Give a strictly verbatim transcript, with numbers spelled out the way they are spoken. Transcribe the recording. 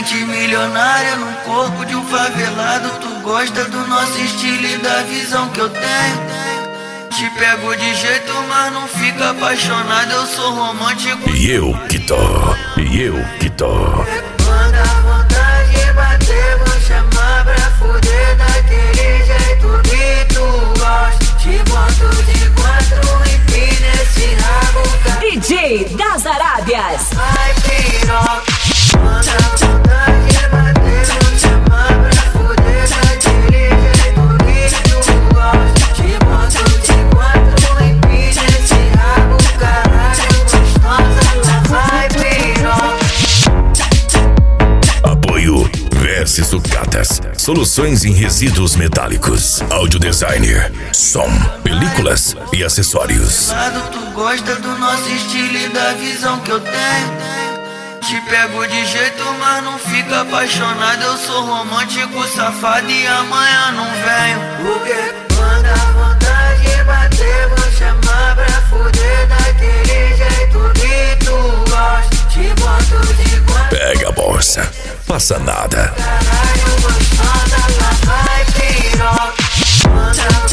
mente milionária no corpo de um favelado. Tu gosta do nosso estilo e da visão que eu tenho. Te pego de jeito, mas não fica apaixonado. Eu sou romântico. E eu que tô, e eu que tô. Quando a vontade bater, vou chamar pra fuder daquele jeito que tu gosta. Te boto de quatro e pina esse rabo. D J das Arábias. Vai piroca. Quando a vontade bater, vou chamar pra fuder daquele jeito que tu gosta. Te boto de quatro e pina esse rabo. Caralho, gostosa, vai piroca. Apoio V S Sucatas, soluções em resíduos metálicos, áudio designer, som, películas e acessórios. Tu gosta do nosso estilo e da visão que eu tenho. Te pego de jeito, mas não fica apaixonado. Eu sou romântico, safado e amanhã não venho. Porque quando a vontade bater, vou chamar pra fuder daquele jeito que tu gosta. Te boto de quatro. Pega a bolsa, passa nada. Caralho, gostosa, lá vai piroca. Quando a